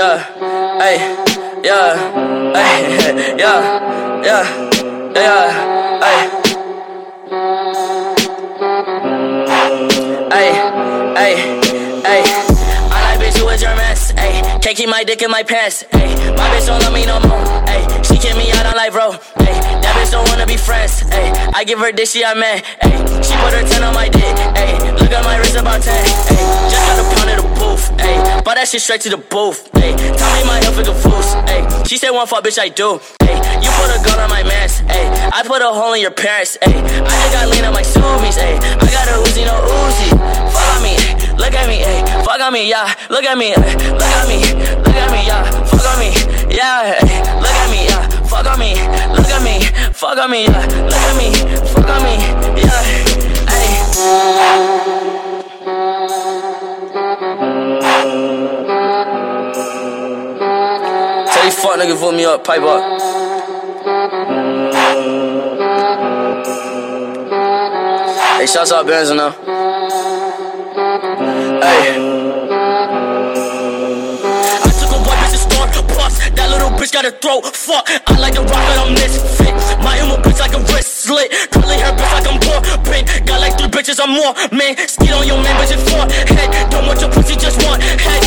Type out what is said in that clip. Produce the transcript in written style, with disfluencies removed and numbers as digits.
yeah, ay, yeah, ay, yeah, yeah, yeah, ay, ay, ay, ay. I like bitch who is your mess, ay. Can't keep my dick in my pants, ay. My bitch don't love me no more, ay. She kick me out on life, bro, ay. That bitch don't wanna be friends, ay. I give her dick, she a man, ay. She put her 10 on my dick, ay. Look at my wrist about 10, ay. Just got a pound of the booth, ay. Bought that shit straight to the booth, ay. Tell me my health is a fool's, ay. She said one fuck, bitch, I do, ay. You put a gun on my mans, ay. I put a hole in your parents, ay. I just got lean on my Subies, ay. I got a Uzi, no Uzi. Fuck on me, look at me, ay. Fuck on me, yeah. Look at me, ay. Look at me, look at me, yeah. Fuck on me, yeah. Ay. Look at me, yeah. Fuck on me, look at me, fuck on me, yeah. Look at me, fuck on me, yeah. Ay. Tell you fuck nigga, vote me up, pipe up. Hey, shouts out Benz now. Hey. I took a white bitch to store, plus that little bitch got a throat. Fuck, I like the rock, but I'm misfit. My emo bitch like a wrist slit. Curly hair bitch like I'm poor. Got like 3 bitches or more. Man, skid on your man, bitch, it's 4 head. Don't want your pussy, just one head.